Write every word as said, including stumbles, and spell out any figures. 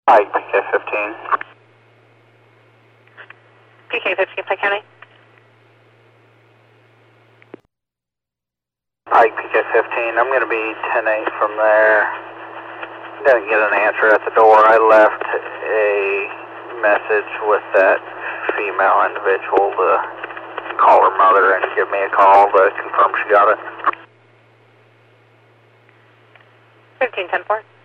Pike, P K fifteen. P K fifteen, Pike County. Pike, P K fifteen. I'm going to be ten eight from there. Didn't get an answer at the door. I left a message with that female individual to call her mother and give me a call to confirm she got it. fifteen ten four.